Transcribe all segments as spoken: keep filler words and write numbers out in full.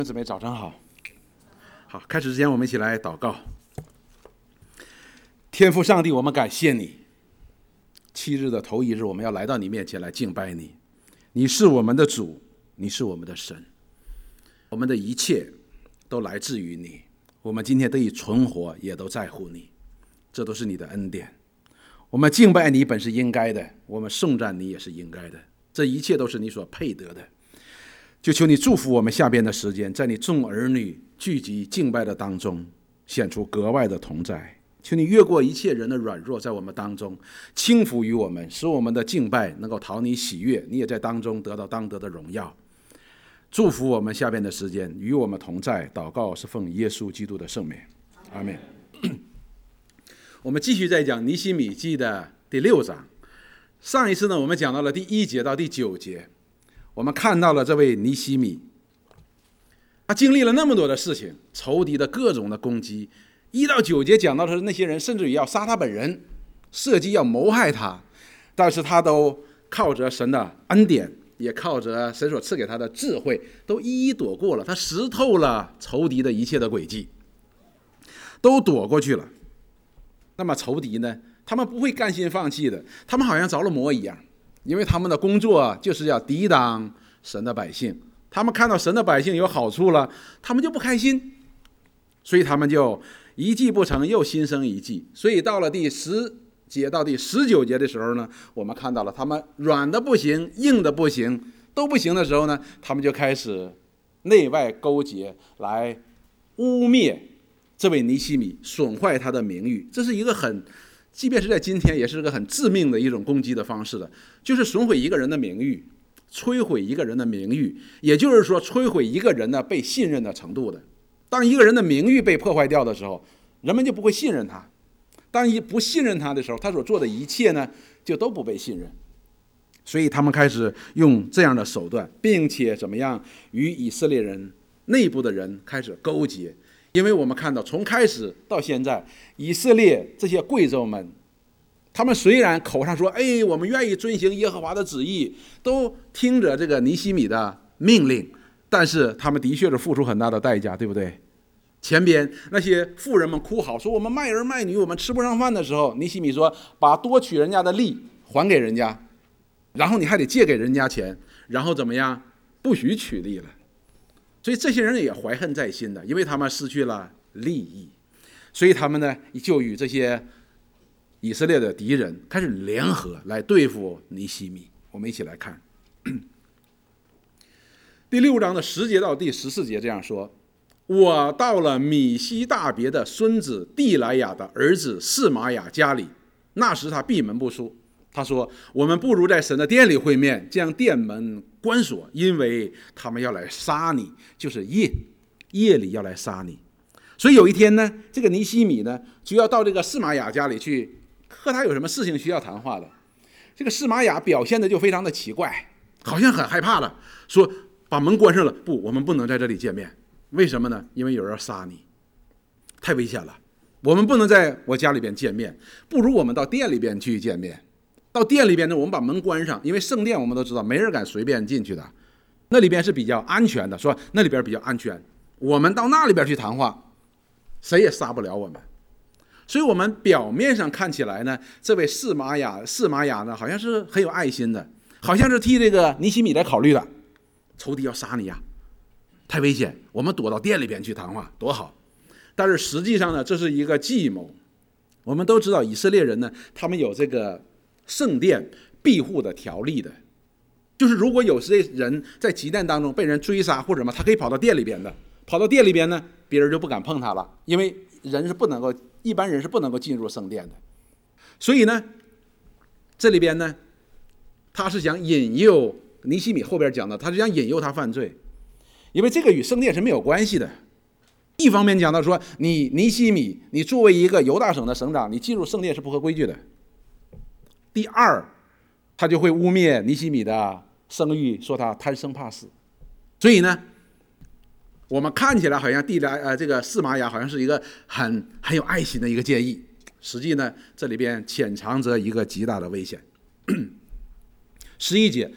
姊妹早上好。好，开始之前我们一起来祷告。天父上帝，我们感谢你，七日的头一日我们要来到你面前来敬拜你。你是我们的主，你是我们的神，我们的一切都来自于你，我们今天得以存活也都在乎你，这都是你的恩典。我们敬拜你本是应该的，我们颂赞你也是应该的，这一切都是你所配得的。就求你祝福我们下边的时间，在你众儿女聚集敬拜的当中显出格外的同在。求你越过一切人的软弱，在我们当中轻浮于我们，使我们的敬拜能够讨你喜悦，你也在当中得到当得的荣耀。祝福我们下边的时间与我们同在，祷告是奉耶稣基督的圣名，阿们。我们继续在讲尼希米记的第六章。上一次呢，我们讲到了第一节到第九节，我们看到了这位尼希米，他经历了那么多的事情，仇敌的各种的攻击。一到九节讲到的是那些人甚至于要杀他本人，设计要谋害他，但是他都靠着神的恩典，也靠着神所赐给他的智慧，都一一躲过了。他识透了仇敌的一切的诡计，都躲过去了。那么仇敌呢，他们不会甘心放弃的，他们好像着了魔一样，因为他们的工作就是要抵挡神的百姓。他们看到神的百姓有好处了，他们就不开心，所以他们就一计不成又心生一计。所以到了第十节到第十九节的时候呢，我们看到了他们软的不行，硬的不行，都不行的时候呢，他们就开始内外勾结，来污蔑这位尼希米，损坏他的名誉。这是一个很，即便是在今天也是个很致命的一种攻击的方式的，就是损毁一个人的名誉，摧毁一个人的名誉，也就是说摧毁一个人的被信任的程度的。当一个人的名誉被破坏掉的时候，人们就不会信任他。当一不信任他的时候，他所做的一切呢，就都不被信任。所以他们开始用这样的手段，并且怎么样与以色列人内部的人开始勾结。因为我们看到从开始到现在，以色列这些贵胄们，他们虽然口上说哎，我们愿意遵行耶和华的旨意，都听着这个尼希米的命令，但是他们的确是付出很大的代价，对不对？前边那些妇人们哭嚎说我们卖儿卖女，我们吃不上饭的时候，尼希米说把多取人家的利还给人家，然后你还得借给人家钱，然后怎么样，不许取利了。所以这些人也怀恨在心的，因为他们失去了利益，所以他们呢就与这些以色列的敌人开始联合来对付尼希米。我们一起来看第六章的十节到第十四节，这样说：我到了米西大别的孙子地来雅的儿子示玛雅家里，那时他闭门不出。他说我们不如在神的殿里会面，将殿门关锁，因为他们要来杀你，就是夜夜里要来杀你。所以有一天呢，这个尼希米呢就要到这个示玛雅家里去，和他有什么事情需要谈话的。这个示玛雅表现的就非常的奇怪，好像很害怕了，说把门关上了，不，我们不能在这里见面。为什么呢？因为有人要杀你，太危险了，我们不能在我家里边见面，不如我们到店里边去见面。到店里边呢，我们把门关上，因为圣殿我们都知道没人敢随便进去的，那里边是比较安全的，说那里边比较安全，我们到那里边去谈话，谁也杀不了我们。所以我们表面上看起来呢，这位示玛雅示玛雅呢好像是很有爱心的，好像是替这个尼希米来考虑的，仇敌要杀你呀，太危险，我们躲到店里边去谈话多好。但是实际上呢，这是一个计谋。我们都知道以色列人呢，他们有这个圣殿庇护的条例的，就是如果有些人在急难当中被人追杀或者什么，他可以跑到店里边的，跑到店里边呢，别人就不敢碰他了，因为人是不能够，一般人是不能够进入圣殿的。所以呢，这里边呢，他是想引诱尼希米，后边讲的，他是想引诱他犯罪，因为这个与圣殿是没有关系的。一方面讲到说，你尼希米，你作为一个犹大省的省长，你进入圣殿是不合规矩的。第二，他就会污蔑尼希米的声誉，说他贪生怕死。所以呢，我们看起来好像地来呃这个示玛雅好像是一个很很有爱心的一个建议，实际呢这里边潜藏着一个极大的危险。十一节，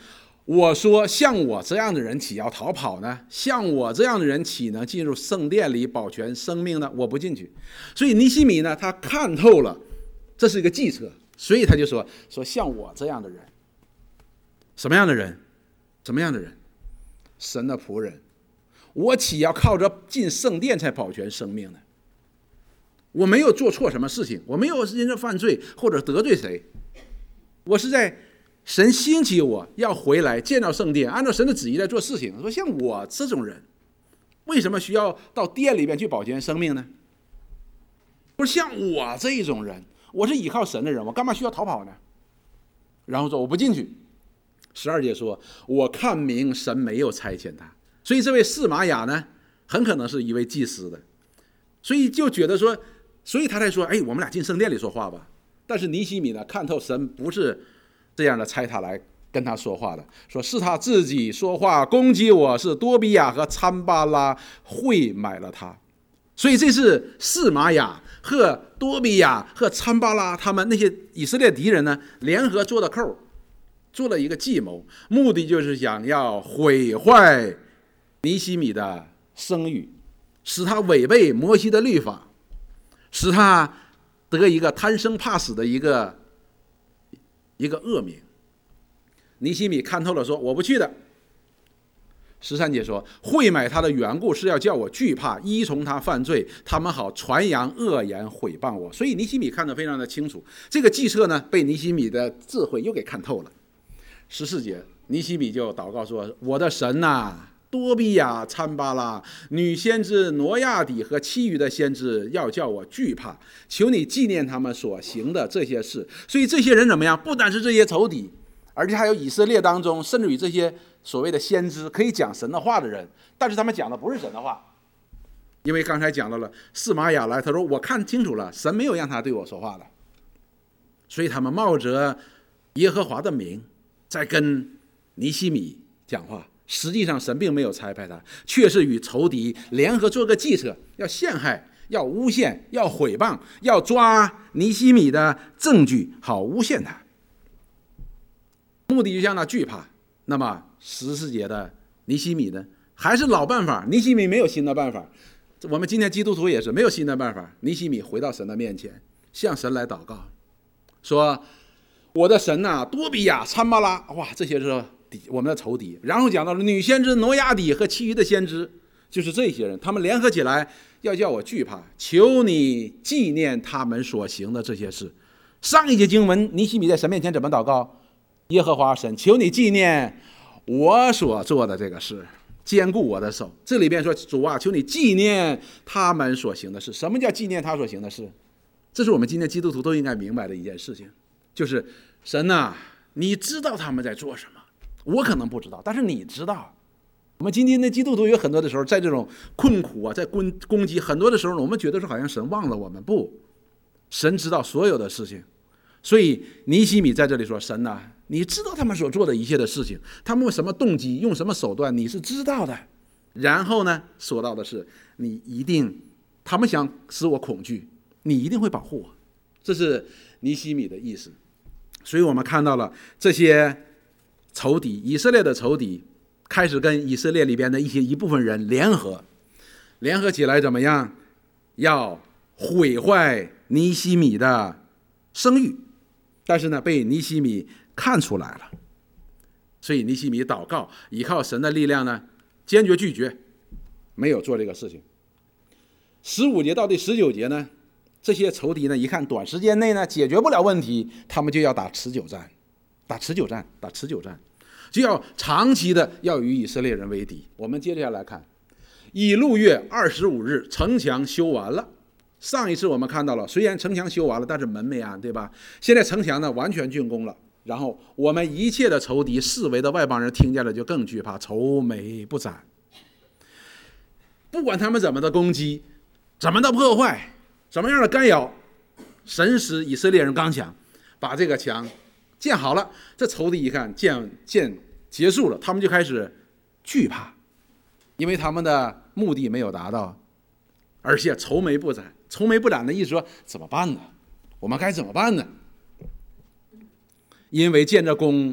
我说像我这样的人岂要逃跑呢？像我这样的人岂能进入圣殿里保全生命呢？我不进去。所以尼希米呢，他看透了这是一个计策，所以他就说说像我这样的人，什么样的人？什么样的人？神的仆人，我岂要靠着进圣殿才保全生命呢？我没有做错什么事情，我没有因着犯罪或者得罪谁，我是在神兴起我要回来建造圣殿，按照神的旨意在做事情。说像我这种人，为什么需要到殿里面去保全生命呢？不是像我这一种人，我是倚靠神的人，我干嘛需要逃跑呢？然后说我不进去。十二节说，我看明神没有差遣他，所以这位示玛雅呢，很可能是一位祭司的，所以就觉得说，所以他才说，哎，我们俩进圣殿里说话吧。但是尼希米呢，看透神不是这样的差他来跟他说话的，说是他自己说话攻击我，是多比亚和参巴拉会买了他。所以这是示玛雅和多比亚和参巴拉他们那些以色列敌人呢联合做的扣，做了一个计谋，目的就是想要毁坏尼希米的声誉，使他违背摩西的律法，使他得一个贪生怕死的一个一个恶名。尼希米看透了，说我不去的。十三节说，会买他的缘故是要叫我惧怕，依从他犯罪，他们好传扬恶言毁谤我。所以尼希米看得非常的清楚，这个计策呢被尼希米的智慧又给看透了。十四节，尼希米就祷告说，我的神啊，多比亚、参巴拉、女先知挪亚底和其余的先知要叫我惧怕，求你纪念他们所行的这些事。所以这些人怎么样？不单是这些仇敌，而且还有以色列当中甚至于这些所谓的先知，可以讲神的话的人，但是他们讲的不是神的话。因为刚才讲到了示玛雅来，他说我看清楚了，神没有让他对我说话的，所以他们冒着耶和华的名在跟尼希米讲话。实际上神并没有差派他，却是与仇敌联合做个计策，要陷害，要诬陷，要毁谤，要抓尼希米的证据，好诬陷他，目的就让他惧怕。那么十四节的尼希米呢，还是老办法，尼希米没有新的办法。我们今天基督徒也是没有新的办法。尼希米回到神的面前，向神来祷告，说我的神啊，多比亚、参巴拉，哇，这些是我们的仇敌。然后讲到了女先知挪亚底和其余的先知，就是这些人，他们联合起来要叫我惧怕，求你纪念他们所行的这些事。上一节经文尼希米在神面前怎么祷告？耶和华神，求你纪念我所做的这个事，坚固我的手。这里边说，主啊，求你纪念他们所行的事。什么叫纪念他所行的事？这是我们今天基督徒都应该明白的一件事情，就是神啊，你知道他们在做什么，我可能不知道，但是你知道。我们今天的基督徒有很多的时候在这种困苦啊，在攻攻击，很多的时候我们觉得说好像神忘了我们，不，神知道所有的事情。所以尼希米在这里说，神啊，你知道他们所做的一切的事情，他们什么动机，用什么手段，你是知道的。然后呢，说到的是，你一定，他们想使我恐惧，你一定会保护我。这是尼希米的意思。所以我们看到了这些仇敌，以色列的仇敌开始跟以色列里边的一些一部分人联合，联合起来怎么样？要毁坏尼希米的声誉。但是呢，被尼希米看出来了，所以尼希米祷告，依靠神的力量呢，坚决拒绝，没有做这个事情。十五节到第十九节呢，这些仇敌呢，一看短时间内呢解决不了问题，他们就要打持久战，打持久战，打持久战，就要长期的要与以色列人为敌。我们接着下来看，以路月二十五日，城墙修完了。上一次我们看到了，虽然城墙修完了，但是门没安，对吧？现在城墙呢完全竣工了，然后我们一切的仇敌、四围的外邦人听见了就更惧怕，愁眉不展。不管他们怎么的攻击，怎么的破坏，怎么样的干扰，神使以色列人刚强，把这个墙建好了。这仇敌一看建建结束了，他们就开始惧怕，因为他们的目的没有达到，而且愁眉不展。愁眉不展的意思说怎么办呢？我们该怎么办呢？因为建这功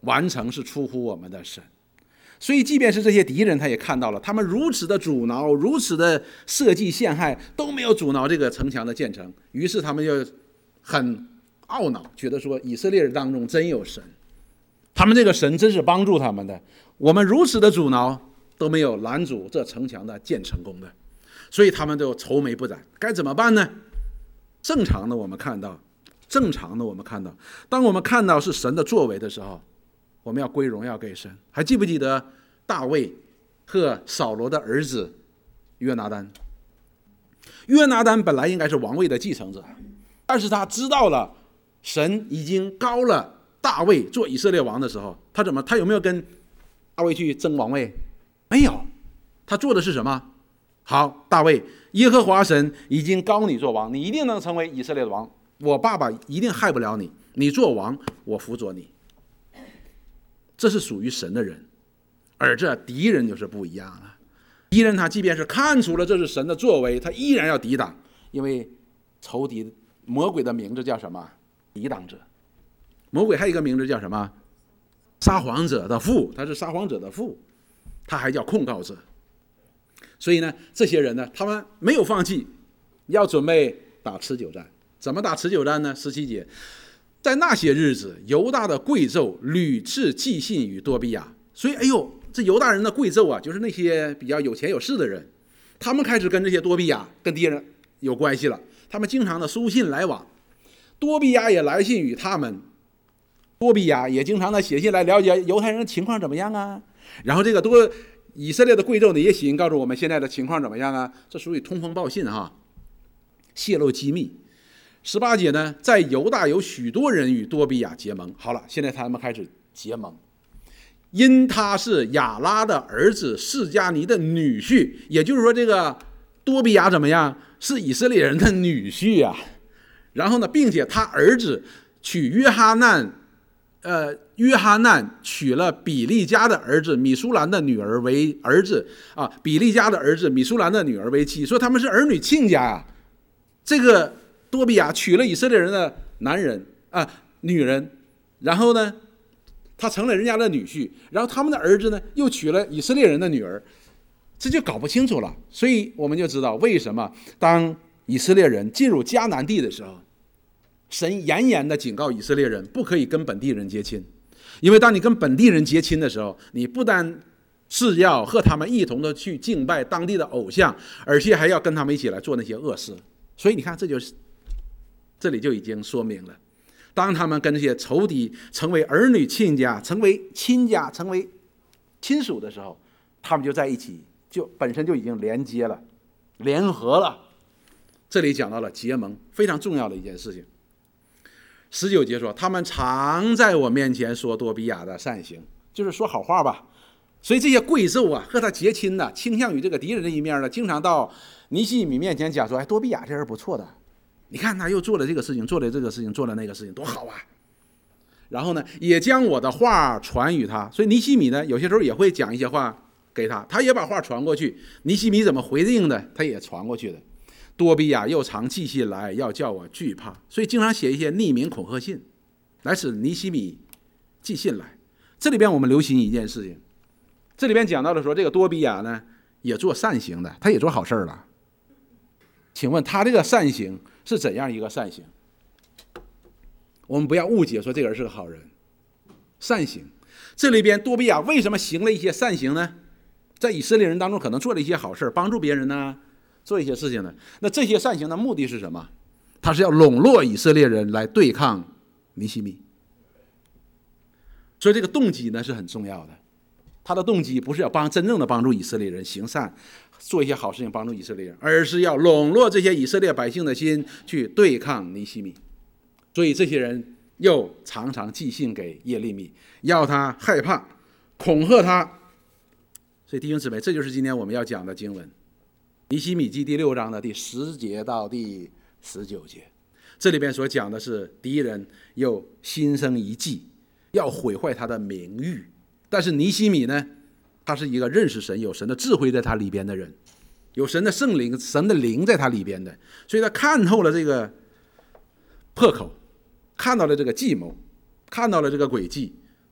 完成是出乎我们的神。所以即便是这些敌人，他也看到了，他们如此的阻挠，如此的设计陷害，都没有阻挠这个城墙的建成。于是他们就很懊恼，觉得说以色列人当中真有神，他们这个神真是帮助他们的，我们如此的阻挠都没有拦阻这城墙的建成功的。所以他们就愁眉不展，该怎么办呢？正常的我们看到正常的我们看到当我们看到是神的作为的时候，我们要归荣耀给神。还记不记得大卫和扫罗的儿子约拿单？约拿单本来应该是王位的继承者，但是他知道了神已经膏了大卫做以色列王的时候，他怎么他有没有跟大卫去争王位？没有。他做的是什么？好，大卫，耶和华神已经膏你做王，你一定能成为以色列的王，我爸爸一定害不了你，你做王，我辅佐你。这是属于神的人。而这敌人就是不一样了，敌人他即便是看出了这是神的作为，他依然要抵挡，因为仇敌魔鬼的名字叫什么？抵挡者。魔鬼还有一个名字叫什么？撒谎者的父，他是撒谎者的父，他还叫控告者。所以呢，这些人呢，他们没有放弃，要准备打持久战。怎么打持久战呢？十七节，在那些日子，犹大的贵胄屡次寄信于多比亚。所以，哎呦，这犹大人的贵胄啊，就是那些比较有钱有势的人，他们开始跟这些多比亚、跟敌人有关系了。他们经常的书信来往，多比亚也来信于他们，多比亚也经常的写信来了解犹太人的情况怎么样啊。然后这个多以色列的贵胄呢，也写信告诉我们现在的情况怎么样啊？这属于通风报信哈，泄露机密。十八节呢，在犹大有许多人与多比亚结盟。好了，现在他们开始结盟，因他是亚拉的儿子示迦尼的女婿，也就是说，这个多比亚怎么样？是以色列人的女婿啊。然后呢，并且他儿子娶约哈难。呃，约哈难娶了比利家的儿子米舒兰的女儿为儿子啊，比利家的儿子米舒兰的女儿为妻，说他们是儿女亲家啊。这个多比亚娶了以色列人的男人啊女人，然后呢，他成了人家的女婿，然后他们的儿子呢又娶了以色列人的女儿，这就搞不清楚了。所以我们就知道为什么当以色列人进入迦南地的时候，神严严的警告以色列人不可以跟本地人结亲，因为当你跟本地人结亲的时候，你不单是要和他们一同的去敬拜当地的偶像，而且还要跟他们一起来做那些恶事。所以你看，这就是这里就已经说明了，当他们跟这些仇敌成为儿女亲家、成为亲家、成为亲属的时候，他们就在一起，就本身就已经连接了、联合了。这里讲到了结盟，非常重要的一件事情。十九节说，他们常在我面前说多比亚的善行，就是说好话吧。所以这些贵胄啊，和他结亲的，倾向于这个敌人的一面呢，经常到尼希米面前讲说，哎，多比亚这人不错的，你看他又做了这个事情，做了这个事情，做了那个事情，多好啊。然后呢，也将我的话传与他。所以尼希米呢，有些时候也会讲一些话给他，他也把话传过去。尼希米怎么回应的，他也传过去的。多比亚又常寄信来，要叫我惧怕，所以经常写一些匿名恐吓信，来使尼希米寄信来。这里边我们留心一件事情，这里边讲到的说，这个多比亚呢也做善行的，他也做好事了。请问他这个善行是怎样一个善行？我们不要误解说这个人是个好人。善行，这里边多比亚为什么行了一些善行呢？在以色列人当中可能做了一些好事，帮助别人呢，做一些事情呢。那这些善行的目的是什么？他是要笼络以色列人来对抗尼希米。所以这个动机呢是很重要的。他的动机不是要帮真正的帮助以色列人行善，做一些好事情帮助以色列人，而是要笼络这些以色列百姓的心去对抗尼希米。所以这些人又常常寄信给耶利米，要他害怕，恐吓他。所以弟兄姊妹，这就是今天我们要讲的经文，尼希米记第六章的第十节到第十九节。这里边所讲的是敌人又心生一计，要毁坏他的名誉。但是尼希米呢，他是一个认识神、有神的智慧在他里边的人，有神的圣灵、神的灵在他里边的，所以他看透了这个破口，看到了这个计谋，看到了这个诡计，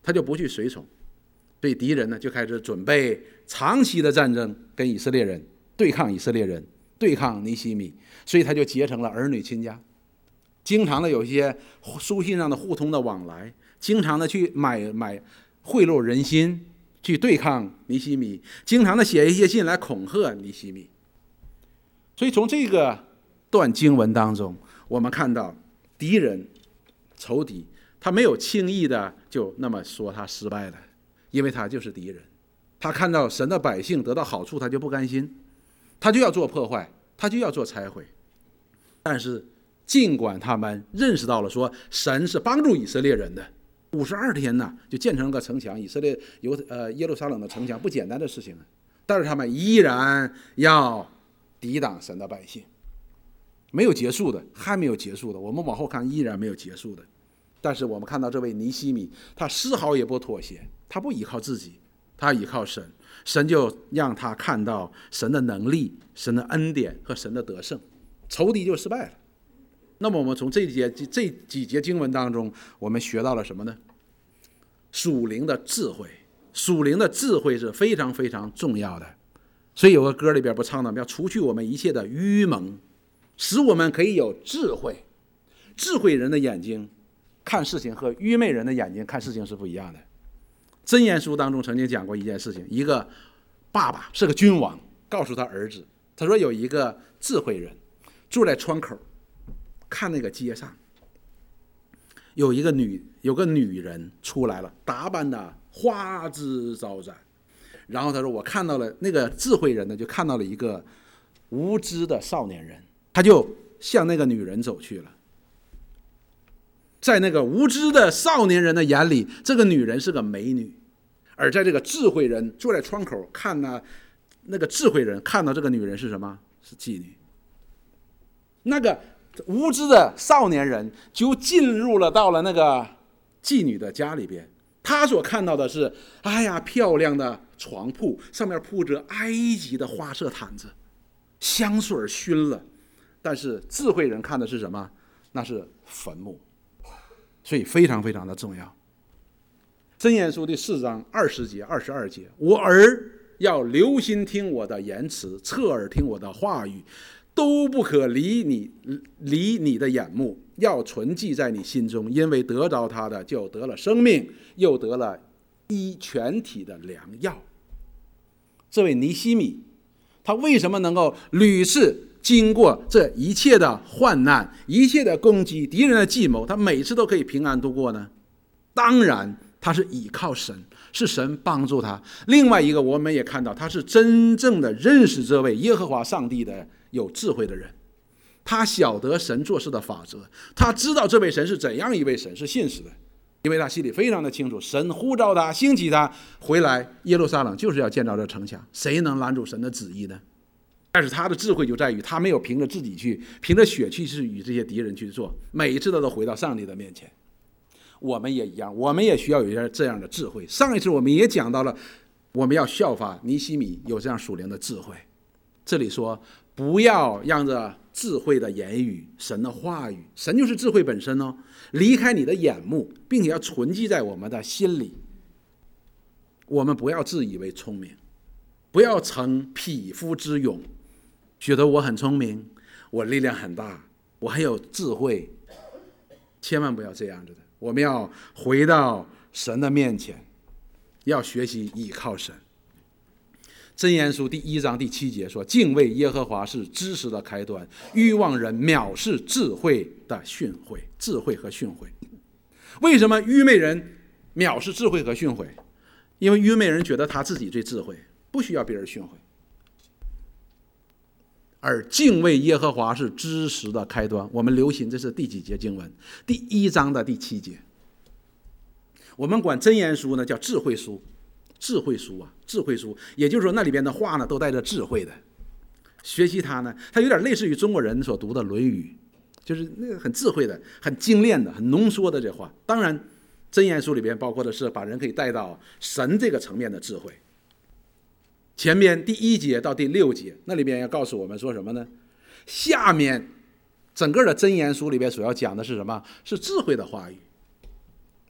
他就不去随从。所以敌人呢就开始准备长期的战争，跟以色列人对抗以色列人，对抗尼希米，所以他就结成了儿女亲家，经常的有一些书信上的互通的往来，经常的去买买贿赂人心，去对抗尼希米，经常的写一些信来恐吓尼希米。所以从这个段经文当中，我们看到敌人仇敌，他没有轻易的就那么说他失败了，因为他就是敌人。他看到神的百姓得到好处，他就不甘心，他就要做破坏，他就要做拆毁。但是尽管他们认识到了说神是帮助以色列人的，五十二天呢就建成了个城墙，以色列犹呃耶路撒冷的城墙不简单的事情，但是他们依然要抵挡神的百姓，没有结束的，还没有结束的，我们往后看依然没有结束的。但是我们看到这位尼希米，他丝毫也不妥协，他不依靠自己，他依靠神，神就让他看到神的能力、神的恩典和神的得胜，仇敌就失败了。那么我们从这节这几节经文当中，我们学到了什么呢？属灵的智慧，属灵的智慧是非常非常重要的。所以有个歌里边不唱的，要除去我们一切的愚蒙，使我们可以有智慧。智慧人的眼睛看事情和愚昧人的眼睛看事情是不一样的。箴言书当中曾经讲过一件事情，一个爸爸是个君王，告诉他儿子，他说有一个智慧人住在窗口，看那个街上有一个女有个女人出来了，打扮的花枝招展。然后他说我看到了，那个智慧人呢就看到了一个无知的少年人，他就向那个女人走去了。在那个无知的少年人的眼里，这个女人是个美女，而在这个智慧人坐在窗口看呢，那个智慧人看到这个女人是什么？是妓女。那个无知的少年人就进入了到了那个妓女的家里边，他所看到的是，哎呀，漂亮的床铺，上面铺着埃及的花色毯子，香水熏了。但是智慧人看的是什么？那是坟墓。所以非常非常的重要。箴言书第四章二十节二十二节，我儿要留心听我的言辞，侧耳听我的话语，都不可离你离你的眼目，要存记在你心中，因为得着他的就得了生命，又得了医全体的良药。这位尼希米，他为什么能够屡次经过这一切的患难，一切的攻击，敌人的计谋，他每次都可以平安度过呢？当然他是倚靠神，是神帮助他。另外一个我们也看到，他是真正的认识这位耶和华上帝的有智慧的人，他晓得神做事的法则，他知道这位神是怎样一位神，是信实的，因为他心里非常的清楚，神呼召他兴起他回来耶路撒冷就是要建造这城墙，谁能拦住神的旨意呢？但是他的智慧就在于他没有凭着自己去凭着血气去与这些敌人去做，每一次都回到上帝的面前。我们也一样，我们也需要有一些这样的智慧。上一次我们也讲到了，我们要效法尼希米有这样属灵的智慧。这里说不要让这智慧的言语，神的话语，神就是智慧本身哦，离开你的眼目，并且要存记在我们的心里。我们不要自以为聪明，不要逞匹夫之勇，觉得我很聪明，我力量很大，我很有智慧，千万不要这样子的。我们要回到神的面前，要学习倚靠神。箴言书第一章第七节说，敬畏耶和华是知识的开端，愚妄人藐视智慧的训诲。智慧和训诲，为什么愚昧人藐视智慧和训诲？因为愚昧人觉得他自己最智慧，不需要别人训诲。而敬畏耶和华是知识的开端。我们留心，这是第几节经文？第一章的第七节。我们管箴言书呢叫智慧书，智慧书啊，智慧书，也就是说那里边的话呢都带着智慧的。学习它呢，它有点类似于中国人所读的《论语》，就是那个很智慧的、很精炼的、很浓缩的这话。当然，箴言书里边包括的是把人可以带到神这个层面的智慧。前面第一节到第六节，那里边要告诉我们说什么呢？下面整个的箴言书里边所要讲的是什么？是智慧的话语。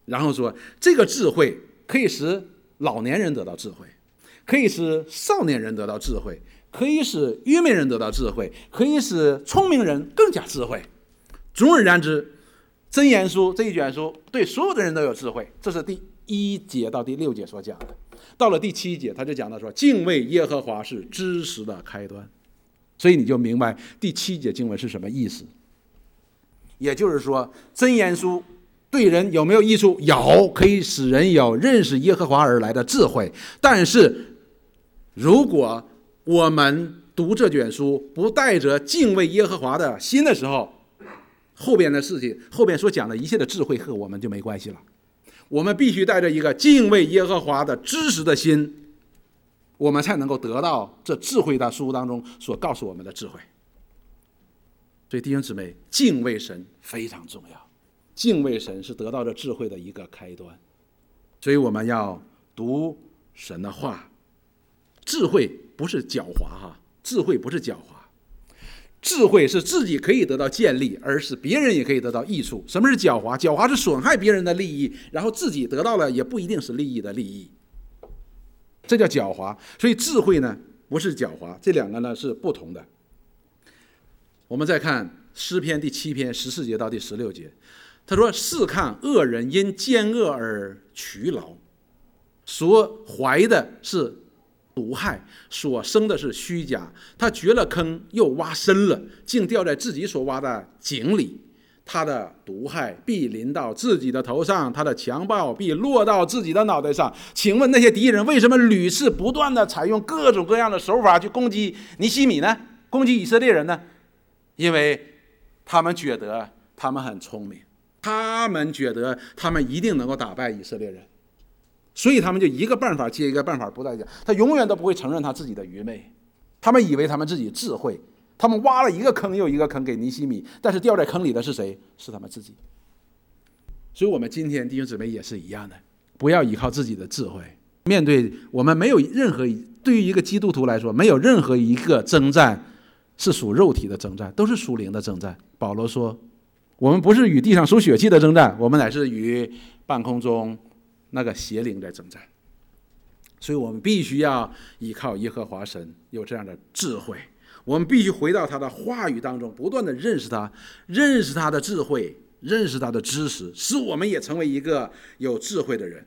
然后说这个智慧可以使老年人得到智慧，可以使少年人得到智慧，可以使愚昧人得到智慧，可以使聪明人更加智慧。总而言之，箴言书这一卷书对所有的人都有智慧，这是第一节到第六节所讲的。到了第七节，他就讲到说，敬畏耶和华是知识的开端。所以你就明白第七节经文是什么意思。也就是说，箴言书对人有没有益处？有，可以使人有认识耶和华而来的智慧。但是如果我们读这卷书不带着敬畏耶和华的心的时候，后边的事情，后边所讲的一切的智慧和我们就没关系了。我们必须带着一个敬畏耶和华的知识的心，我们才能够得到这智慧的书当中所告诉我们的智慧。所以弟兄姊妹，敬畏神非常重要，敬畏神是得到这智慧的一个开端。所以我们要读神的话。智慧不是狡猾哈，智慧不是狡猾，智慧是自己可以得到建立，而是别人也可以得到益处。什么是狡猾？狡猾是损害别人的利益，然后自己得到了也不一定是利益的利益，这叫狡猾。所以智慧呢不是狡猾，这两个呢是不同的。我们再看诗篇第七篇十四节到第十六节，他说：试看恶人因奸恶而劬劳，所怀的是毒害，所生的是虚假。他掘了坑又挖深了，竟掉在自己所挖的井里。他的毒害必临到自己的头上，他的强暴必落到自己的脑袋上。请问那些敌人为什么屡次不断的采用各种各样的手法去攻击尼希米呢？攻击以色列人呢？因为他们觉得他们很聪明，他们觉得他们一定能够打败以色列人，所以他们就一个办法接一个办法不断讲，他永远都不会承认他自己的愚昧。他们以为他们自己智慧，他们挖了一个坑又一个坑给尼希米，但是掉在坑里的是谁？是他们自己。所以我们今天弟兄姊妹也是一样的，不要依靠自己的智慧。面对我们没有任何，对于一个基督徒来说，没有任何一个征战是属肉体的征战，都是属灵的征战。保罗说，我们不是与地上属血气的征战，我们乃是与半空中那个邪灵在征战。所以我们必须要依靠耶和华神，有这样的智慧。我们必须回到他的话语当中，不断的认识他，认识他的智慧，认识他的知识，使我们也成为一个有智慧的人。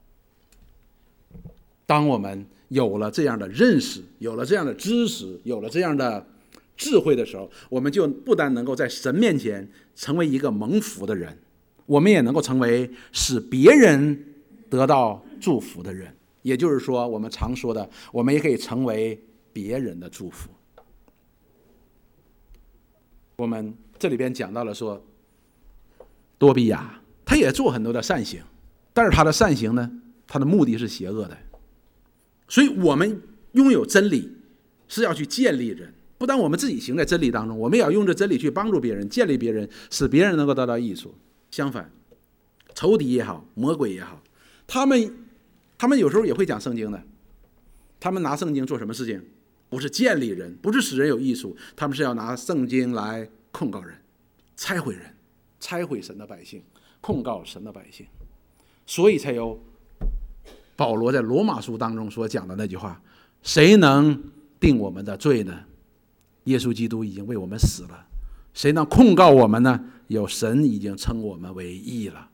当我们有了这样的认识，有了这样的知识，有了这样的智慧的时候，我们就不但能够在神面前成为一个蒙福的人，我们也能够成为使别人得到祝福的人。也就是说，我们常说的，我们也可以成为别人的祝福。我们这里边讲到了说，多比亚他也做很多的善行，但是他的善行呢，他的目的是邪恶的。所以我们拥有真理是要去建立人，不但我们自己行在真理当中，我们也要用这真理去帮助别人，建立别人，使别人能够得到益处。相反，仇敌也好，魔鬼也好，他们他们有时候也会讲圣经的，他们拿圣经做什么事情？不是建立人，不是使人有益处，他们是要拿圣经来控告人，拆毁人，拆毁神的百姓，控告神的百姓。所以才有保罗在罗马书当中所讲的那句话，谁能定我们的罪呢？耶稣基督已经为我们死了，谁能控告我们呢？有神已经称我们为义了。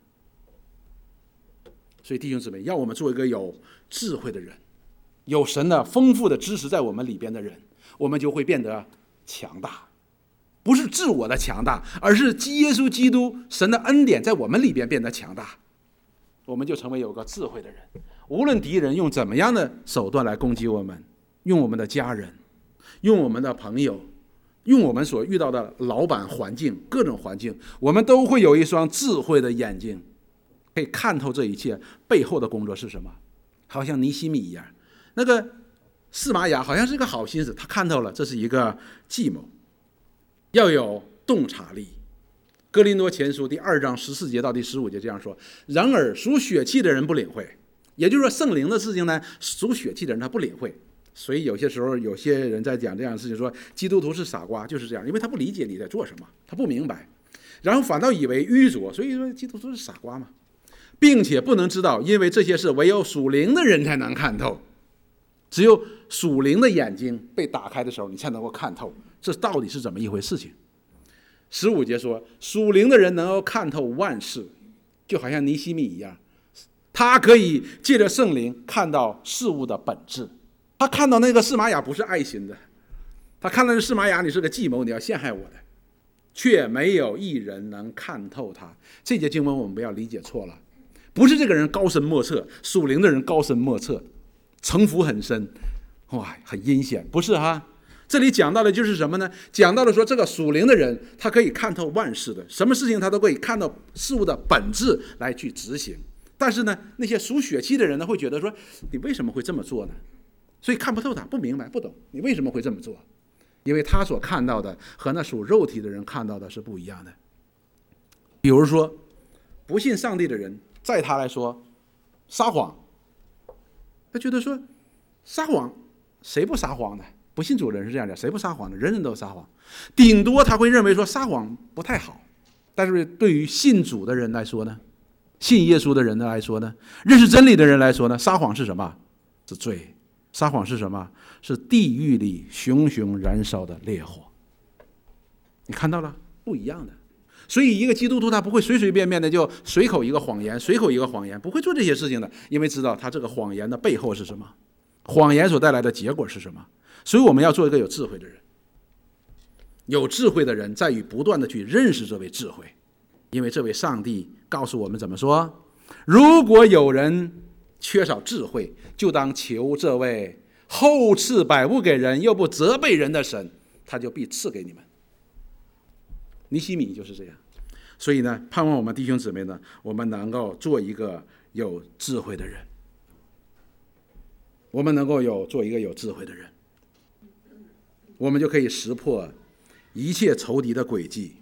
所以弟兄姊妹，要我们做一个有智慧的人，有神的丰富的知识在我们里边的人，我们就会变得强大。不是自我的强大，而是耶稣基督神的恩典在我们里边变得强大，我们就成为有个智慧的人。无论敌人用怎么样的手段来攻击我们，用我们的家人，用我们的朋友，用我们所遇到的老板环境，各种环境，我们都会有一双智慧的眼睛，可以看透这一切背后的工作是什么。好像尼希米一样，那个示玛雅好像是一个好心思，他看透了这是一个计谋。要有洞察力。哥林多前书第二章十四节到第十五节这样说：然而属血气的人不领会，也就是说圣灵的事情呢，属血气的人他不领会。所以有些时候有些人在讲这样的事情，说基督徒是傻瓜，就是这样，因为他不理解你在做什么，他不明白，然后反倒以为愚拙，所以说基督徒是傻瓜嘛。 并且不能知道，因为这些事唯有属灵的人才能看透。只有属灵的眼睛被打开的时候，你才能够看透这到底是怎么一回事情。十五节说，属灵的人能够看透万事，就好像尼希米一样，他可以借着圣灵看到事物的本质。他看到那个示玛雅不是爱心的，他看到示玛雅你是个计谋，你要陷害我的，却没有一人能看透他。这节经文我们不要理解错了，不是这个人高深莫测，属灵的人高深莫测，城府很深，哇，很阴险，不是哈。这里讲到的就是什么呢？讲到了说这个属灵的人，他可以看透万事的，什么事情他都可以看到事物的本质来去执行。但是呢，那些属血气的人呢，会觉得说，你为什么会这么做呢？所以看不透他，不明白，不懂你为什么会这么做，因为他所看到的和那属肉体的人看到的是不一样的。比如说，不信上帝的人，在他来说，撒谎，他觉得说，撒谎，谁不撒谎呢？不信主的人是这样的，谁不撒谎呢？人人都撒谎，顶多他会认为说撒谎不太好。但是对于信主的人来说呢，信耶稣的人来说呢，认识真理的人来说呢，撒谎是什么？是罪。撒谎是什么？是地狱里熊熊燃烧的烈火。你看到了，不一样的。所以一个基督徒他不会随随便便的就随口一个谎言，随口一个谎言，不会做这些事情的，因为知道他这个谎言的背后是什么，谎言所带来的结果是什么。所以我们要做一个有智慧的人。有智慧的人在于不断的去认识这位智慧，因为这位上帝告诉我们怎么说，如果有人缺少智慧，就当求这位厚赐百物给人又不责备人的神，他就必赐给你们。尼希米就是这样。所以呢，盼望我们弟兄姊妹呢，我们能够做一个有智慧的人，我们能够有做一个有智慧的人，我们就可以识破一切仇敌的诡计，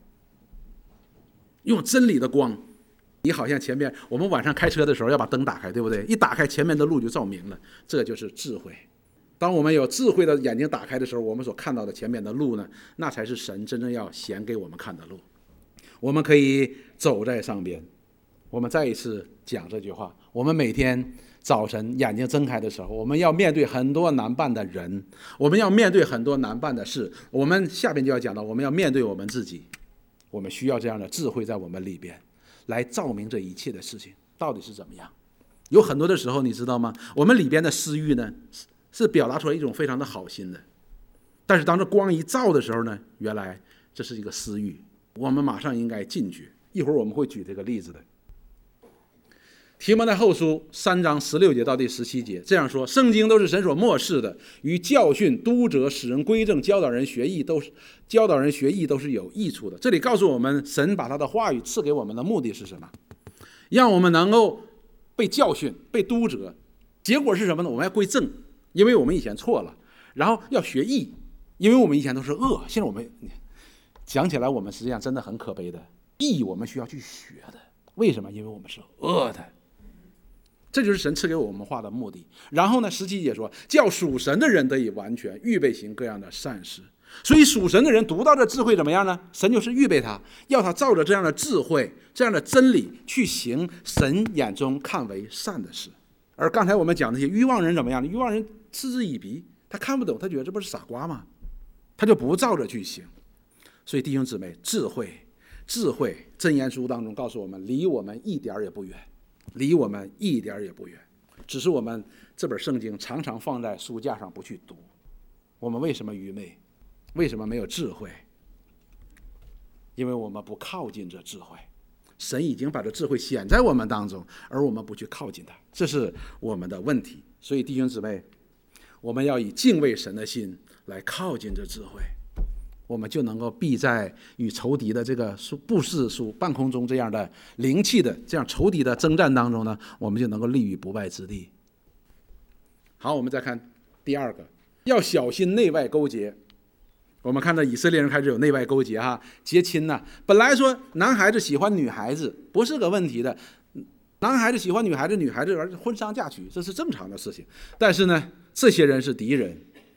用真理的光。你好像前面我们晚上开车的时候要把灯打开，对不对？一打开前面的路就照明了，这就是智慧。当我们有智慧的眼睛打开的时候，我们所看到的前面的路呢，那才是神真正要显给我们看的路。我们可以走在上边。我们再一次讲这句话，我们每天早晨眼睛睁开的时候，我们要面对很多难办的人，我们要面对很多难办的事。我们下边就要讲到，我们要面对我们自己，我们需要这样的智慧在我们里边来照明这一切的事情到底是怎么样。有很多的时候你知道吗，我们里边的私欲呢是表达出来一种非常的好心的，但是当这光一照的时候呢，原来这是一个私欲，我们马上应该禁绝。一会儿我们会举这个例子的。提摩太后书三章十六节到第十七节这样说，圣经都是神所默示的，于教训、督责、使人归正、教导人学义，都是教导人学义都是有益处的。这里告诉我们，神把他的话语赐给我们的目的是什么？让我们能够被教训、被督责，结果是什么呢？我们要归正，因为我们以前错了，然后要学义，因为我们以前都是恶。现在我们讲起来，我们实际上真的很可悲的，义我们需要去学的。为什么？因为我们是恶的。这就是神赐给我们话的目的。然后呢，十七节说，叫属神的人得以完全，预备行各样的善事。所以属神的人读到这智慧怎么样呢？神就是预备他，要他照着这样的智慧、这样的真理去行神眼中看为善的事。而刚才我们讲那些愚妄人怎么样呢？愚妄人嗤之以鼻，他看不懂，他觉得这不是傻瓜吗？他就不照着去行。所以弟兄姊妹，智慧，智慧，箴言书当中告诉我们，离我们一点也不远。离我们一点也不远，只是我们这本圣经常常放在书架上不去读。我们为什么愚昧？为什么没有智慧？因为我们不靠近这智慧。神已经把这智慧显在我们当中，而我们不去靠近它，这是我们的问题。所以弟兄姊妹，我们要以敬畏神的心来靠近这智慧，我们就能够避在与仇敌的这个布士属半空中这样的灵气的这样仇敌的征战当中呢，我们就能够立于不败之地。好，我们再看第二个，要小心内外勾结。我们看到以色列人开始有内外勾结哈，结亲呢、啊。本来说男孩子喜欢女孩子不是个问题的，男孩子喜欢女孩子，女孩子而婚丧嫁娶这是正常的事情。但是呢，这些人是敌人。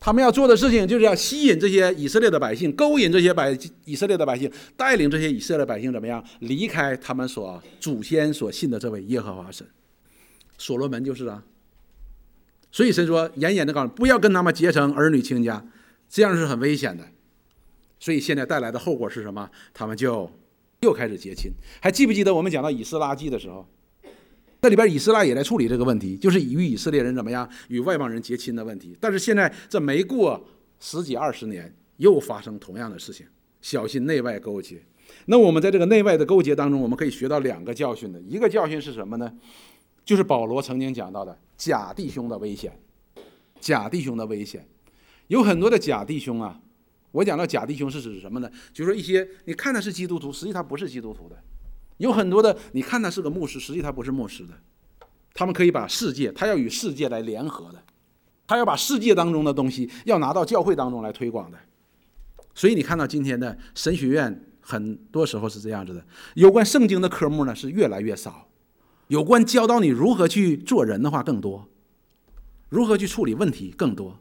他们要做的事情就是要吸引这些以色列的百姓，勾引这些百以色列的百姓，带领这些以色列百姓怎么样离开他们所祖先所信的这位耶和华神。所罗门就是啊，所以神说严严的告诉你，不要跟他们结成儿女亲家，这样是很危险的。所以现在带来的后果是什么？他们就又开始结亲。还记不记得我们讲到以斯拉记的时候，这里边以斯拉也来处理这个问题，就是与以色列人怎么样与外邦人结亲的问题。但是现在这没过十几二十年，又发生同样的事情，小心内外勾结。那我们在这个内外的勾结当中，我们可以学到两个教训的。一个教训是什么呢？就是保罗曾经讲到的假弟兄的危险。假弟兄的危险，有很多的假弟兄啊。我讲到假弟兄是指什么呢？就是说一些你看他是基督徒，实际他不是基督徒的。有很多的你看他是个牧师，实际他不是牧师的。他们可以把世界，他要与世界来联合的，他要把世界当中的东西要拿到教会当中来推广的。所以你看到今天的神学院很多时候是这样子的，有关圣经的科目呢是越来越少，有关教导你如何去做人的话更多，如何去处理问题更多，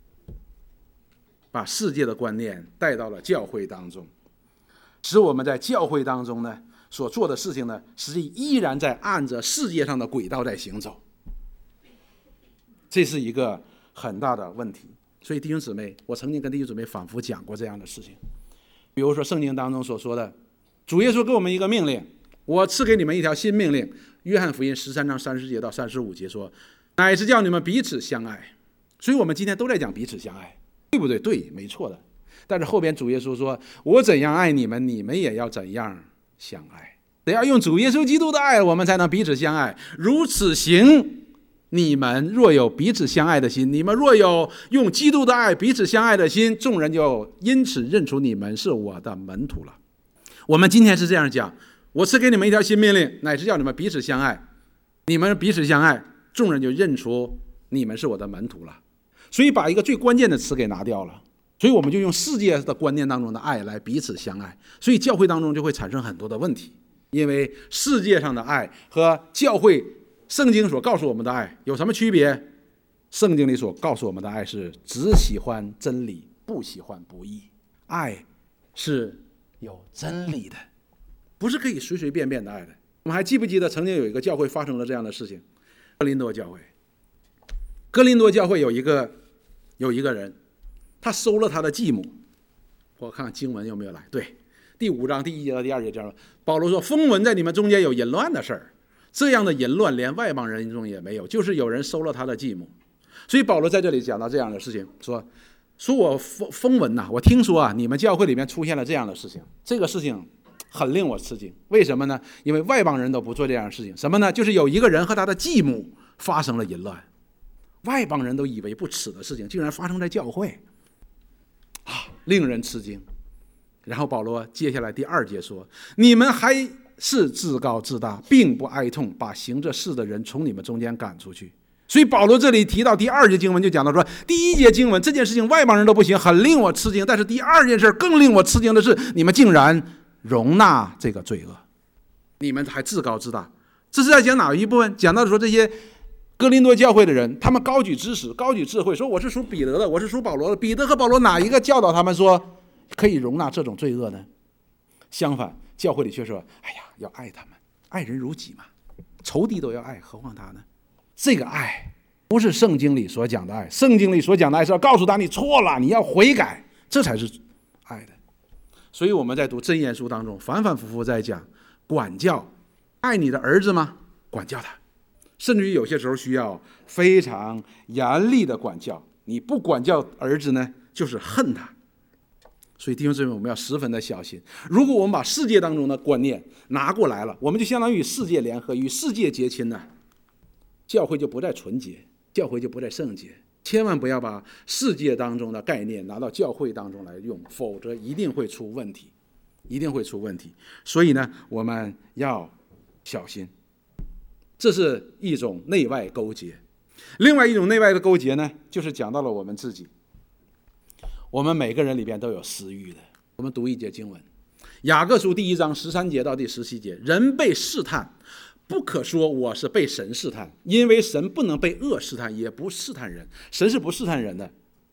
把世界的观念带到了教会当中，使我们在教会当中呢所做的事情呢，实际依然在按着世界上的轨道在行走。这是一个很大的问题。所以弟兄姊妹，我曾经跟弟兄姊妹反复讲过这样的事情。比如说圣经当中所说的，主耶稣给我们一个命令，我赐给你们一条新命令。约翰福音十三章三十节到三十五节说，乃是叫你们彼此相爱。所以我们今天都在讲彼此相爱，对不对？对，没错的。但是后边主耶稣说，我怎样爱你们，你们也要怎样相爱。得要用主耶稣基督的爱，我们才能彼此相爱。如此行，你们若有彼此相爱的心，你们若有用基督的爱彼此相爱的心，众人就因此认出你们是我的门徒了。我们今天是这样讲，我赐给你们一条新命令，乃是叫你们彼此相爱。你们彼此相爱，众人就认出你们是我的门徒了。所以把一个最关键的词给拿掉了，所以我们就用世界的观念当中的爱来彼此相爱。所以教会当中就会产生很多的问题，因为世界上的爱和教会圣经所告诉我们的爱有什么区别？圣经里所告诉我们的爱是只喜欢真理，不喜欢不义。爱是有真理的，不是可以随随便便的爱的。我们还记不记得曾经有一个教会发生了这样的事情？哥林多教会。哥林多教会有一个有一个人，他收了他的继母。我看看经文有没有来。对，第五章第一节到第二节这样，保罗说，风闻在你们中间有淫乱的事儿，这样的淫乱连外邦人中也没有，就是有人收了他的继母。所以保罗在这里讲到这样的事情，说说我风风闻呐、啊，我听说啊，你们教会里面出现了这样的事情，这个事情很令我吃惊。为什么呢？因为外邦人都不做这样的事情。什么呢？就是有一个人和他的继母发生了淫乱，外邦人都以为不耻的事情，竟然发生在教会，啊，令人吃惊。然后保罗接下来第二节说，你们还是自高自大，并不哀痛把行这事的人从你们中间赶出去。所以保罗这里提到第二节经文就讲到说，第一节经文这件事情外邦人都不行，很令我吃惊，但是第二件事更令我吃惊的是，你们竟然容纳这个罪恶，你们还自高自大。这是在讲哪一部分？讲到说这些哥林多教会的人，他们高举知识，高举智慧，说我是属彼得的，我是属保罗的。彼得和保罗哪一个教导他们说可以容纳这种罪恶呢？相反，教会里却说，哎呀，要爱他们，爱人如己嘛，仇敌都要爱，何况他呢？这个爱不是圣经里所讲的爱，圣经里所讲的爱是要告诉他你错了，你要悔改，这才是爱的。所以我们在读箴言书当中反反复复在讲管教，爱你的儿子吗？管教他，甚至于有些时候需要非常严厉的管教。你不管教儿子呢，就是恨他。所以弟兄姊妹，我们要十分的小心。如果我们把世界当中的观念拿过来了，我们就相当于与世界联合，与世界结亲呢，教会就不再纯洁，教会就不再圣洁。千万不要把世界当中的概念拿到教会当中来用，否则一定会出问题，一定会出问题。所以呢，我们要小心。这是一种内外勾结。另外一种内外的勾结呢，就是讲到了我们自己。我们每个人里边都有私欲的。我们读一节经文，雅各书第一章十三节到第十七节，人被试探，不可说我是被神试探，因为神不能被恶试探，也不试探人，神是不试探人的。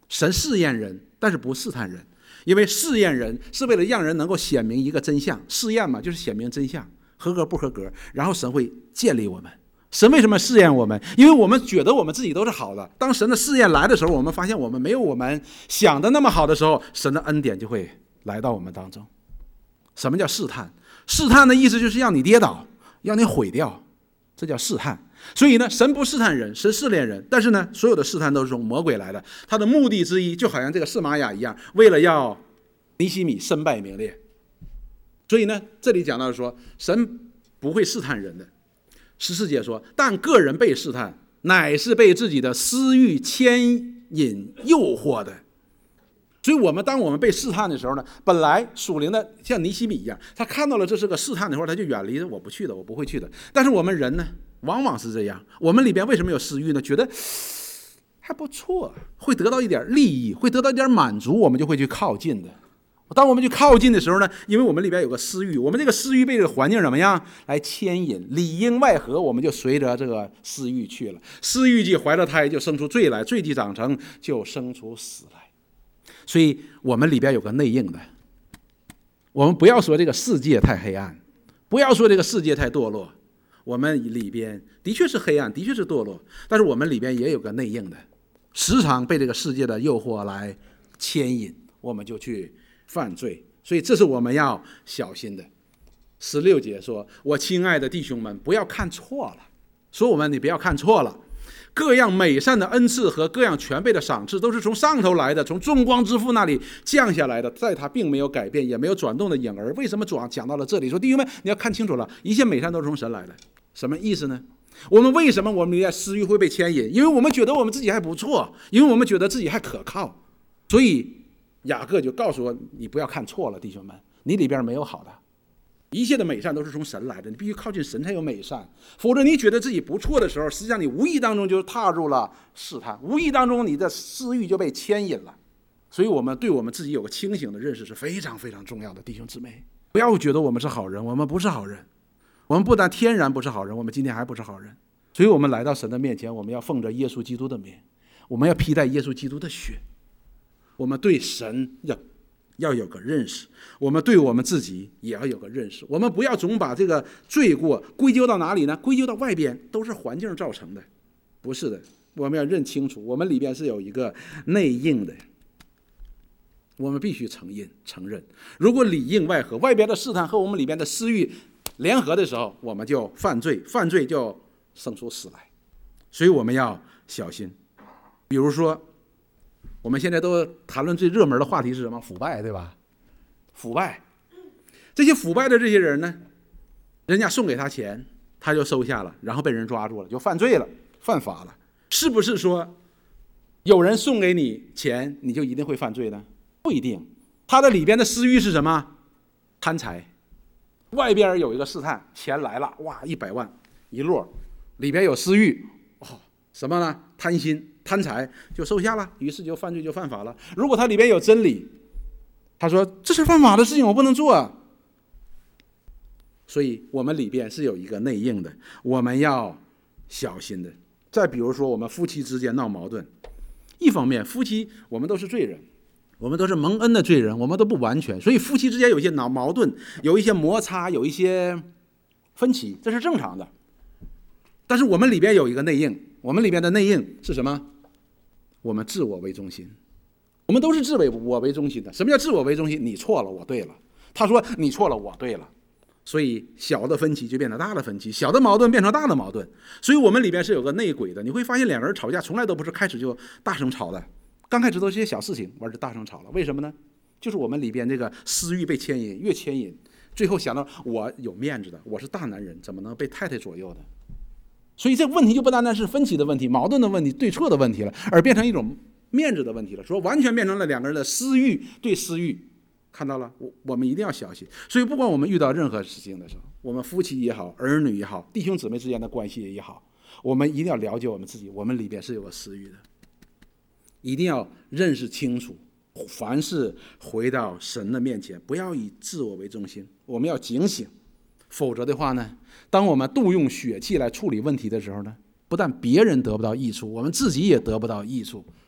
神试验人，但是不试探人，因为试验人是为了让人能够显明一个真相。试验嘛，就是显明真相，合格不合格，然后神会建立我们。神为什么试验我们？因为我们觉得我们自己都是好的。当神的试验来的时候，我们发现我们没有我们想的那么好的时候，神的恩典就会来到我们当中。什么叫试探？试探的意思就是让你跌倒，让你毁掉，这叫试探。所以呢，神不试探人，神试炼人。但是呢，所有的试探都是从魔鬼来的。他的目的之一，就好像这个示玛雅一样，为了要尼希米身败名裂。所以呢，这里讲到说，神不会试探人的。十四节说，但个人被试探，乃是被自己的私欲牵引诱惑的。所以我们当我们被试探的时候呢，本来属灵的像尼希米一样，他看到了这是个试探的时候，他就远离，我不去的，我不会去的。但是我们人呢，往往是这样，我们里边为什么有私欲呢？觉得还不错，会得到一点利益，会得到一点满足，我们就会去靠近的。当我们去靠近的时候呢，因为我们里边有个私欲，我们这个私欲被这个环境怎么样来牵引，里应外合，我们就随着这个私欲去了。私欲既怀了胎，就生出罪来；罪既长成，就生出死来。所以我们里边有个内应的。我们不要说这个世界太黑暗，不要说这个世界太堕落，我们里边的确是黑暗，的确是堕落，但是我们里边也有个内应的，时常被这个世界的诱惑来牵引，我们就去犯罪。所以这是我们要小心的。十六节说，我亲爱的弟兄们，不要看错了。说我们你不要看错了，各样美善的恩赐和各样全备的赏赐都是从上头来的，从众光之父那里降下来的，在他并没有改变，也没有转动的影儿。为什么主要讲到了这里？说弟兄们，你要看清楚了，一切美善都是从神来的。什么意思呢？我们为什么我们的私欲会被牵引？因为我们觉得我们自己还不错，因为我们觉得自己还可靠。所以雅各就告诉我，你不要看错了，弟兄们，你里边没有好的。一切的美善都是从神来的，你必须靠近神才有美善，否则你觉得自己不错的时候，实际上你无意当中就踏入了试探，无意当中你的私欲就被牵引了。所以我们对我们自己有个清醒的认识是非常非常重要的，弟兄姊妹，不要觉得我们是好人，我们不是好人，我们不但天然不是好人，我们今天还不是好人。所以我们来到神的面前，我们要奉着耶稣基督的名，我们要披戴耶稣基督的血，我们对神要要有个认识，我们对我们自己也要有个认识。我们不要总把这个罪过归咎到哪里呢？归咎到外边，都是环境造成的，不是的。我们要认清楚，我们里边是有一个内应的，我们必须承认承认。如果里应外合，外边的试探和我们里边的私欲联合的时候，我们就犯罪，犯罪就生出死来。所以我们要小心。比如说我们现在都谈论最热门的话题是什么？腐败，对吧？腐败，这些腐败的这些人呢，人家送给他钱，他就收下了，然后被人抓住了，就犯罪了，犯法了。是不是说有人送给你钱，你就一定会犯罪呢？不一定。他的里边的私欲是什么？贪财。外边有一个试探，钱来了，哇，一百万一摞，里边有私欲，哦，什么呢？贪心。贪财就收下了，于是就犯罪，就犯法了。如果他里边有真理，他说这是犯法的事情，我不能做啊。所以我们里边是有一个内应的，我们要小心的。再比如说我们夫妻之间闹矛盾，一方面夫妻我们都是罪人，我们都是蒙恩的罪人，我们都不完全，所以夫妻之间有一些闹矛盾，有一些摩擦，有一些分歧，这是正常的。但是我们里边有一个内应，我们里边的内应是什么？我们自我为中心，我们都是自我为中心的。什么叫自我为中心？你错了，我对了。他说你错了，我对了。所以小的分歧就变成大的分歧，小的矛盾变成大的矛盾。所以我们里边是有个内鬼的。你会发现两个人吵架从来都不是开始就大声吵的，刚开始都是些小事情，完就大声吵了。为什么呢？就是我们里边这个私欲被牵引，越牵引，最后想到我有面子的，我是大男人，怎么能被太太左右的？所以这个问题就不单单是分歧的问题、矛盾的问题、对错的问题了，而变成一种面子的问题了。说完全变成了两个人的私欲对私欲，看到了，我我们一定要小心。所以不管我们遇到任何事情的时候，我们夫妻也好，儿女也好，弟兄姊妹之间的关系也好，我们一定要了解我们自己，我们里边是有个私欲的，一定要认识清楚。凡事回到神的面前，不要以自我为中心，我们要警醒。否则的话呢，当我们动用血气来处理问题的时候呢，不但别人得不到益处，我们自己也得不到益处。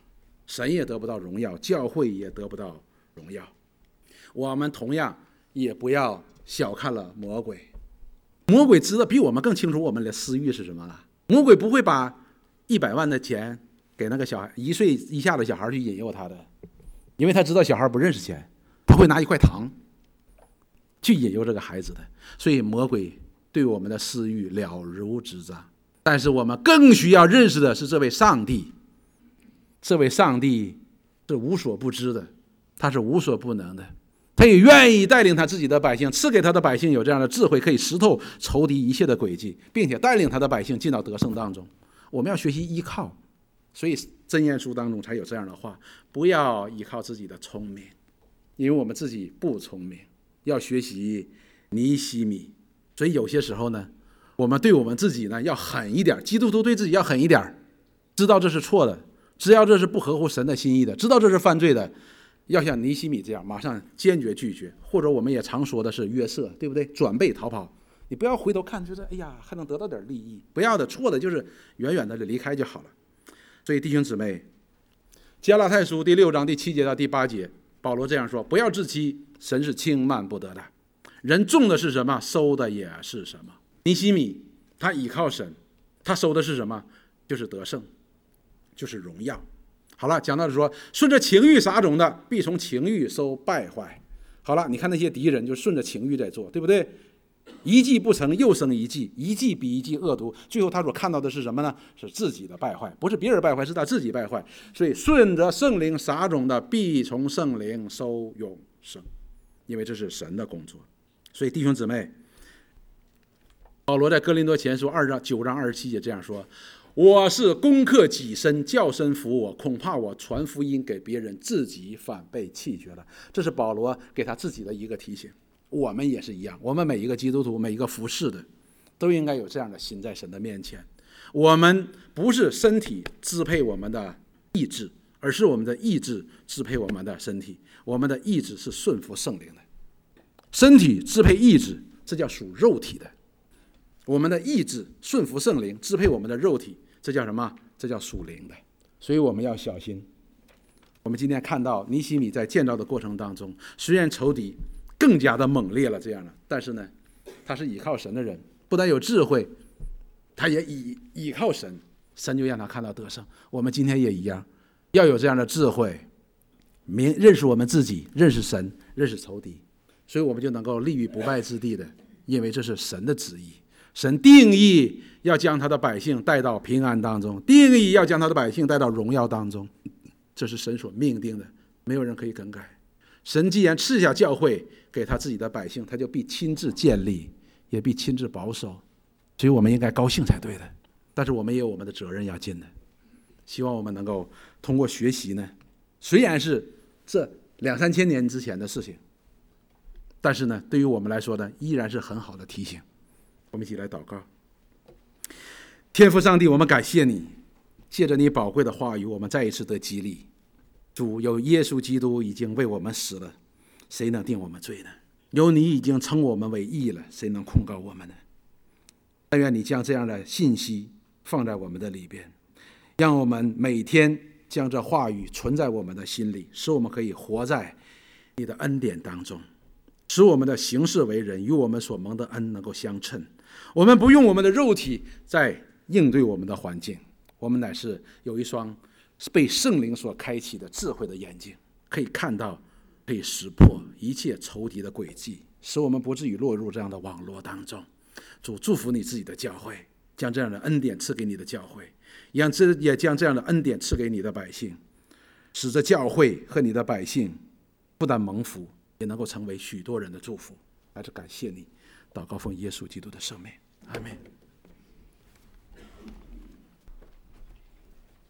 神也得不到荣耀，教会也得不到荣耀。我们同样也不要小看了魔鬼，魔鬼知道比我们更清楚我们的私欲是什么了。魔鬼不会把一百万的钱给那个小孩一岁以下的小孩去引诱他的，因为他知道小孩不认识钱，他会拿一块糖去引诱这个孩子的。所以魔鬼对我们的私欲了如指掌。但是我们更需要认识的是这位上帝，这位上帝是无所不知的，他是无所不能的，他也愿意带领他自己的百姓，赐给他的百姓有这样的智慧，可以识透仇敌一切的诡计，并且带领他的百姓进到得胜当中。我们要学习依靠，所以箴言书当中才有这样的话，不要依靠自己的聪明，因为我们自己不聪明，要学习尼希米。所以有些时候呢，我们对我们自己呢要狠一点，基督徒对自己要狠一点，知道这是错的，知道这是不合乎神的心意的，知道这是犯罪的，要像尼希米这样马上坚决拒绝。或者我们也常说的是约瑟，对不对？转背逃跑，你不要回头看，就是哎呀还能得到点利益，不要的，错的就是远远的离开就好了。所以弟兄姊妹，加拉太书第六章第七节到第八节，保罗这样说：不要自欺，神是轻慢不得的，人种的是什么，收的也是什么。尼希米他倚靠神，他收的是什么？就是得胜，就是荣耀。好了，讲到的说，顺着情欲撒种的，必从情欲收败坏。好了，你看那些敌人就顺着情欲在做，对不对？一计不成又生一计，一计比一计恶毒，最后他所看到的是什么呢？是自己的败坏，不是别人败坏，是他自己败坏。所以顺着圣灵撒种的，必从圣灵收永生，因为这是神的工作。所以弟兄姊妹，保罗在哥林多前书二章九章二十七节这样说：我是攻克己身，叫身服我，恐怕我传福音给别人，自己反被弃绝了。这是保罗给他自己的一个提醒。我们也是一样，我们每一个基督徒，每一个服侍的，都应该有这样的心在神的面前。我们不是身体支配我们的意志，而是我们的意志支配我们的身体。我们的意志是顺服圣灵的，身体支配意志，这叫属肉体的。我们的意志顺服圣灵，支配我们的肉体，这叫什么？这叫属灵的。所以我们要小心。我们今天看到尼希米在建造的过程当中，虽然仇敌更加的猛烈了，这样了，但是呢，他是倚靠神的人，不但有智慧，他也倚倚靠神，神就让他看到得胜。我们今天也一样，要有这样的智慧，明认识我们自己，认识神，认识仇敌，所以我们就能够立于不败之地的，因为这是神的旨意。神定义要将他的百姓带到平安当中，定义要将他的百姓带到荣耀当中，这是神所命定的，没有人可以更改。神既然赐下教会给他自己的百姓，他就必亲自建立，也必亲自保守，所以我们应该高兴才对的。但是我们也有我们的责任要尽的。希望我们能够通过学习呢，虽然是这两三千年之前的事情，但是呢，对于我们来说呢，依然是很好的提醒。我们一起来祷告。天父上帝，我们感谢你，借着你宝贵的话语，我们再一次得激励。主，有耶稣基督已经为我们死了，谁能定我们罪呢？有你已经称我们为义了，谁能控告我们呢？但愿你将这样的信息放在我们的里边，让我们每天将这话语存在我们的心里，使我们可以活在你的恩典当中，使我们的行事为人与我们所蒙的恩能够相称。我们不用我们的肉体在应对我们的环境，我们乃是有一双被圣灵所开启的智慧的眼睛，可以看到，可以识破一切仇敌的诡计，使我们不至于落入这样的网络当中。主，祝福你自己的教会，将这样的恩典赐给你的教会，也将这样的恩典赐给你的百姓，使这教会和你的百姓不但蒙福，也能够成为许多人的祝福。还是感谢你，祷告奉耶稣基督的圣名，阿们。